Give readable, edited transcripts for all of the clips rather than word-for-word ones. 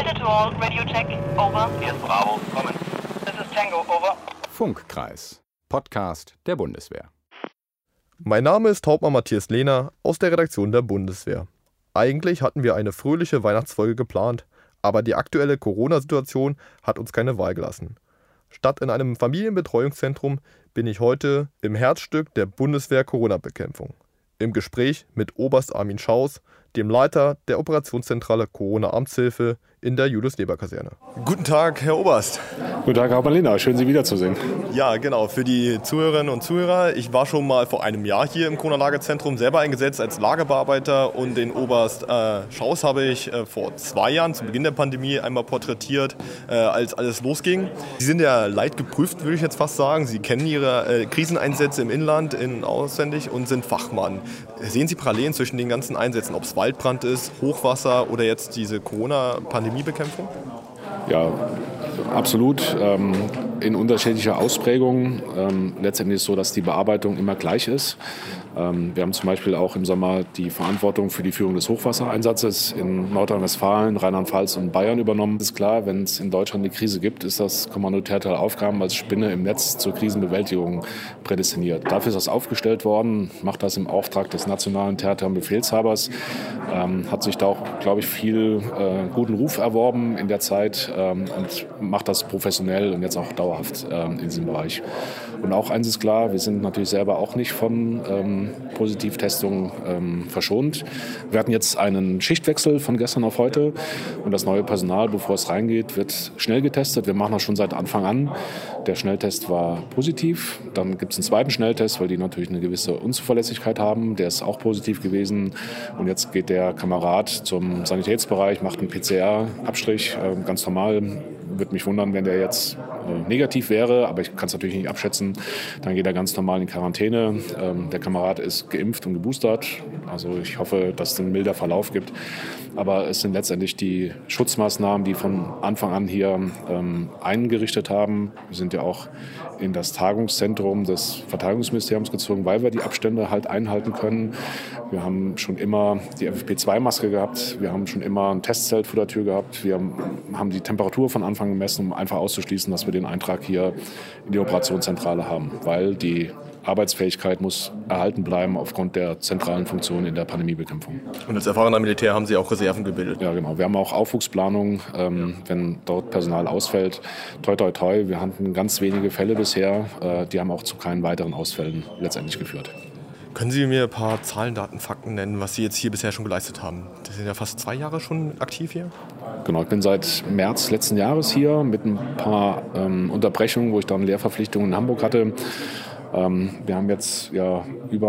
Delta to all, Radio check, over. Hier ist Bravo, kommen. This is Tango, over. Funkkreis, Podcast der Bundeswehr. Mein Name ist Hauptmann Matthias Lehner aus der Redaktion der Bundeswehr. Eigentlich hatten wir eine fröhliche Weihnachtsfolge geplant, aber die aktuelle Corona-Situation hat uns keine Wahl gelassen. Statt in einem Familienbetreuungszentrum bin ich heute im Herzstück der Bundeswehr-Corona-Bekämpfung. Im Gespräch mit Oberst Armin Schaus, dem Leiter der Operationszentrale Corona-Amtshilfe in der Julius-Leber-Kaserne. Guten Tag, Herr Oberst. Guten Tag, Hauptmann Lehner. Schön, Sie wiederzusehen. Ja, genau. Für die Zuhörerinnen und Zuhörer, ich war schon mal vor einem Jahr hier im Corona-Lagerzentrum selber eingesetzt als Lagerbearbeiter und den Oberst Schaus habe ich vor 2 Jahren zu Beginn der Pandemie einmal porträtiert, als alles losging. Sie sind ja leidgeprüft, würde ich jetzt fast sagen. Sie kennen Ihre Kriseneinsätze im Inland auswendig und sind Fachmann. Sehen Sie Parallelen zwischen den ganzen Einsätzen, ob es Waldbrand ist, Hochwasser oder jetzt diese Corona-Pandemiebekämpfung? Ja, absolut. In unterschiedlicher Ausprägung. Letztendlich ist es so, dass die Bearbeitung immer gleich ist. Wir haben zum Beispiel auch im Sommer die Verantwortung für die Führung des Hochwassereinsatzes in Nordrhein-Westfalen, Rheinland-Pfalz und Bayern übernommen. Es ist klar, wenn es in Deutschland eine Krise gibt, ist das Kommando Territoriale Aufgaben als Spinne im Netz zur Krisenbewältigung prädestiniert. Dafür ist das aufgestellt worden, macht das im Auftrag des nationalen territorialen Befehlshabers, hat sich da auch, glaube ich, viel guten Ruf erworben in der Zeit und macht das professionell und jetzt auch dauerhaft in diesem Bereich. Und auch eins ist klar, wir sind natürlich selber auch nicht von Positivtestungen verschont. Wir hatten jetzt einen Schichtwechsel von gestern auf heute und das neue Personal, bevor es reingeht, wird schnell getestet. Wir machen das schon seit Anfang an. Der Schnelltest war positiv. Dann gibt es einen zweiten Schnelltest, weil die natürlich eine gewisse Unzuverlässigkeit haben. Der ist auch positiv gewesen. Und jetzt geht der Kamerad zum Sanitätsbereich, macht einen PCR-Abstrich, ganz normal. Würde mich wundern, wenn der jetzt negativ wäre, aber ich kann es natürlich nicht abschätzen. Dann geht er ganz normal in Quarantäne. Der Kamerad ist geimpft und geboostert. Also ich hoffe, dass es einen milder Verlauf gibt. Aber es sind letztendlich die Schutzmaßnahmen, die von Anfang an hier eingerichtet haben. Wir sind ja auch in das Tagungszentrum des Verteidigungsministeriums gezogen, weil wir die Abstände halt einhalten können. Wir haben schon immer die FFP2-Maske gehabt. Wir haben schon immer ein Testzelt vor der Tür gehabt. Wir haben die Temperatur von Anfang gemessen, um einfach auszuschließen, dass wir den Eintrag hier in die Operationszentrale haben, weil die Arbeitsfähigkeit muss erhalten bleiben aufgrund der zentralen Funktion in der Pandemiebekämpfung. Und als erfahrener Militär haben Sie auch Reserven gebildet? Ja, genau. Wir haben auch Aufwuchsplanung, wenn dort Personal ausfällt. Toi, toi, toi. Wir hatten ganz wenige Fälle bisher. Die haben auch zu keinen weiteren Ausfällen letztendlich geführt. Können Sie mir ein paar Zahlen, Daten, Fakten nennen, was Sie jetzt hier bisher schon geleistet haben? Das sind ja fast 2 Jahre schon aktiv hier. Genau, ich bin seit März letzten Jahres hier mit ein paar Unterbrechungen, wo ich dann Lehrverpflichtungen in Hamburg hatte. Wir haben jetzt ja über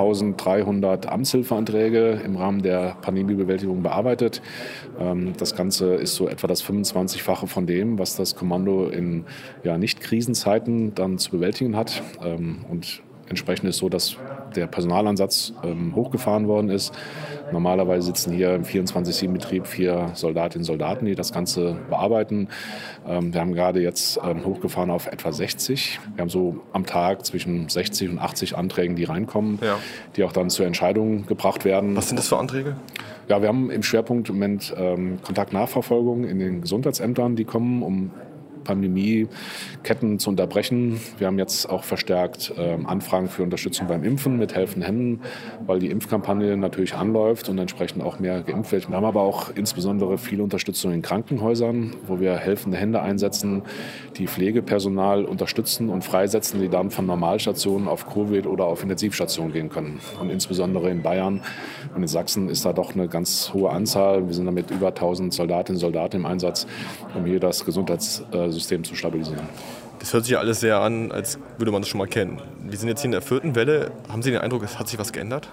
9.300 Amtshilfeanträge im Rahmen der Pandemiebewältigung bearbeitet. Das Ganze ist so etwa das 25-fache von dem, was das Kommando in Nicht-Krisenzeiten dann zu bewältigen hat. Und entsprechend ist so, dass der Personalansatz hochgefahren worden ist. Normalerweise sitzen hier im 24/7-Betrieb 4 Soldatinnen und Soldaten, die das Ganze bearbeiten. Wir haben gerade jetzt hochgefahren auf etwa 60. Wir haben so am Tag zwischen 60 und 80 Anträgen, die reinkommen, die auch dann zur Entscheidung gebracht werden. Was sind das für Anträge? Ja, wir haben im Schwerpunkt im Moment Kontaktnachverfolgung in den Gesundheitsämtern, die kommen, um Pandemieketten zu unterbrechen. Wir haben jetzt auch verstärkt Anfragen für Unterstützung beim Impfen mit helfenden Händen, weil die Impfkampagne natürlich anläuft und entsprechend auch mehr geimpft wird. Wir haben aber auch insbesondere viel Unterstützung in Krankenhäusern, wo wir helfende Hände einsetzen, die Pflegepersonal unterstützen und freisetzen, die dann von Normalstationen auf Covid oder auf Intensivstationen gehen können. Und insbesondere in Bayern und in Sachsen ist da doch eine ganz hohe Anzahl. Wir sind damit über 1.000 Soldatinnen und Soldaten im Einsatz, um hier das Gesundheitssystem zu stabilisieren. Das hört sich ja alles sehr an, als würde man das schon mal kennen. Wir sind jetzt hier in der 4. Welle. Haben Sie den Eindruck, es hat sich was geändert?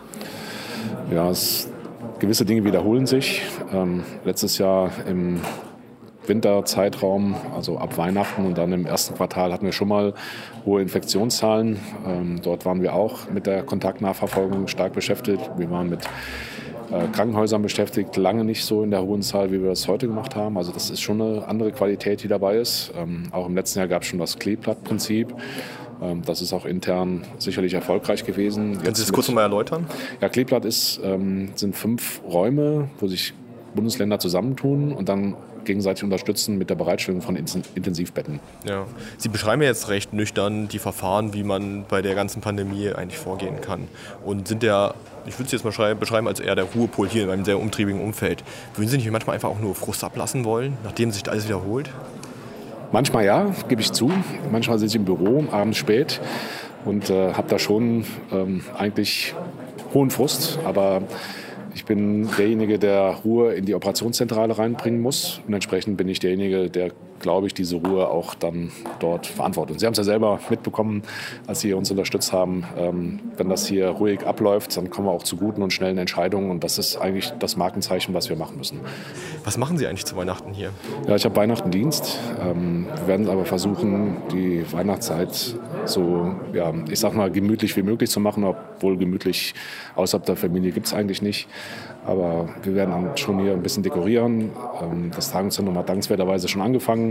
Ja, gewisse Dinge wiederholen sich. Letztes Jahr im Winterzeitraum, also ab Weihnachten und dann im ersten Quartal hatten wir schon mal hohe Infektionszahlen. Dort waren wir auch mit der Kontaktnachverfolgung stark beschäftigt. Wir waren mit Krankenhäusern beschäftigt, lange nicht so in der hohen Zahl, wie wir das heute gemacht haben. Also das ist schon eine andere Qualität, die dabei ist. Auch im letzten Jahr gab es schon das Kleeblattprinzip. Das ist auch intern sicherlich erfolgreich gewesen. Können Sie das kurz nochmal erläutern? Ja, Kleeblatt sind 5 Räume, wo sich Bundesländer zusammentun und dann gegenseitig unterstützen mit der Bereitstellung von Intensivbetten. Ja. Sie beschreiben ja jetzt recht nüchtern die Verfahren, wie man bei der ganzen Pandemie eigentlich vorgehen kann. Und sind ja, ich würde es jetzt mal beschreiben als eher der Ruhepol hier in einem sehr umtriebigen Umfeld. Würden Sie nicht manchmal einfach auch nur Frust ablassen wollen, nachdem sich alles wiederholt? Manchmal ja, gebe ich zu. Manchmal sitze ich im Büro, abends spät und habe da schon eigentlich hohen Frust. Aber ich bin derjenige, der Ruhe in die Operationszentrale reinbringen muss. Und entsprechend bin ich derjenige, der, glaube ich, diese Ruhe auch dann dort verantwortet. Und Sie haben es ja selber mitbekommen, als Sie uns unterstützt haben. Wenn das hier ruhig abläuft, dann kommen wir auch zu guten und schnellen Entscheidungen. Und das ist eigentlich das Markenzeichen, was wir machen müssen. Was machen Sie eigentlich zu Weihnachten hier? Ja, ich habe Weihnachtendienst. Wir werden aber versuchen, die Weihnachtszeit so, ja, ich sag mal, gemütlich wie möglich zu machen. Obwohl gemütlich außerhalb der Familie gibt es eigentlich nicht. Aber wir werden dann schon hier ein bisschen dekorieren. Das Tagungszentrum hat dankenswerterweise schon angefangen.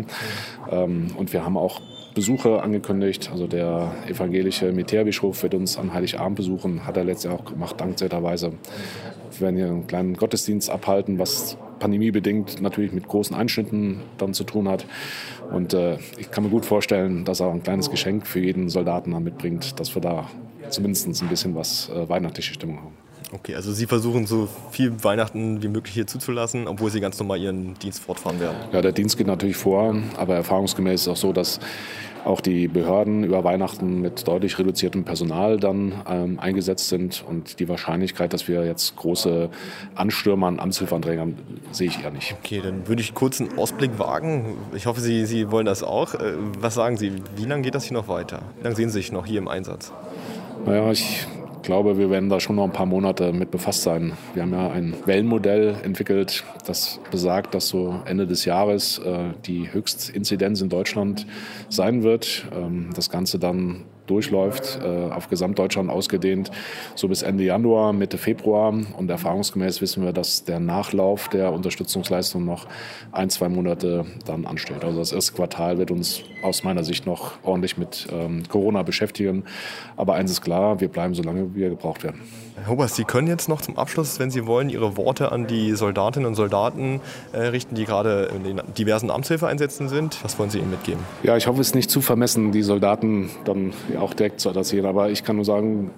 Und wir haben auch Besuche angekündigt. Also der evangelische Militärbischof wird uns an Heiligabend besuchen. Hat er letztes Jahr auch gemacht, dankenswerterweise. Wir werden hier einen kleinen Gottesdienst abhalten, was pandemiebedingt natürlich mit großen Einschnitten dann zu tun hat. Und ich kann mir gut vorstellen, dass er ein kleines Geschenk für jeden Soldaten dann mitbringt, dass wir da zumindest ein bisschen was weihnachtliche Stimmung haben. Okay, also Sie versuchen so viel Weihnachten wie möglich hier zuzulassen, obwohl Sie ganz normal Ihren Dienst fortfahren werden. Ja, der Dienst geht natürlich vor, aber erfahrungsgemäß ist es auch so, dass auch die Behörden über Weihnachten mit deutlich reduziertem Personal dann eingesetzt sind. Und die Wahrscheinlichkeit, dass wir jetzt große Anstürme an Amtshilfeanträgen haben, sehe ich eher nicht. Okay, dann würde ich kurz einen Ausblick wagen. Ich hoffe, Sie wollen das auch. Was sagen Sie, wie lange geht das hier noch weiter? Wie lange sehen Sie sich noch hier im Einsatz? Naja, ich glaube, wir werden da schon noch ein paar Monate mit befasst sein. Wir haben ja ein Wellenmodell entwickelt, das besagt, dass so Ende des Jahres die Höchstinzidenz in Deutschland sein wird. Das Ganze dann durchläuft, auf Gesamtdeutschland ausgedehnt, so bis Ende Januar, Mitte Februar. Und erfahrungsgemäß wissen wir, dass der Nachlauf der Unterstützungsleistung noch 1-2 Monate dann ansteht. Also das erste Quartal wird uns aus meiner Sicht noch ordentlich mit Corona beschäftigen. Aber eins ist klar, wir bleiben so lange, wie wir gebraucht werden. Herr Oberst, Sie können jetzt noch zum Abschluss, wenn Sie wollen, Ihre Worte an die Soldatinnen und Soldaten richten, die gerade in den diversen Amtshilfeeinsätzen sind. Was wollen Sie ihnen mitgeben? Ja, ich hoffe, es ist nicht zu vermessen, die Soldaten dann auch direkt zu adressieren. Aber ich kann nur sagen,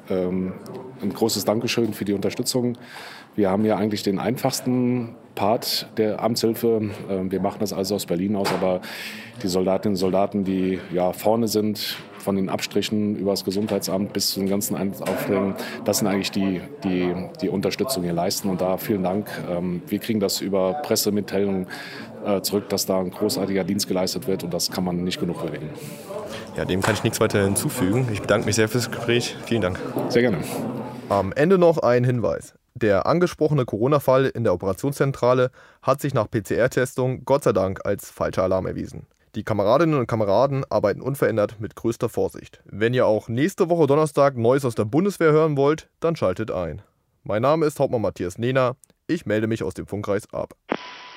ein großes Dankeschön für die Unterstützung. Wir haben ja eigentlich den einfachsten Part der Amtshilfe. Wir machen das also aus Berlin aus, aber die Soldatinnen und Soldaten, die ja vorne sind, von den Abstrichen über das Gesundheitsamt bis zu den ganzen Aufträgen, das sind eigentlich die Unterstützung hier leisten. Und da vielen Dank. Wir kriegen das über Pressemitteilungen zurück, dass da ein großartiger Dienst geleistet wird und das kann man nicht genug würdigen. Ja, dem kann ich nichts weiter hinzufügen. Ich bedanke mich sehr fürs Gespräch. Vielen Dank. Sehr gerne. Am Ende noch ein Hinweis. Der angesprochene Corona-Fall in der Operationszentrale hat sich nach PCR-Testung Gott sei Dank als falscher Alarm erwiesen. Die Kameradinnen und Kameraden arbeiten unverändert mit größter Vorsicht. Wenn ihr auch nächste Woche Donnerstag Neues aus der Bundeswehr hören wollt, dann schaltet ein. Mein Name ist Hauptmann Matthias Nehner. Ich melde mich aus dem Funkkreis ab.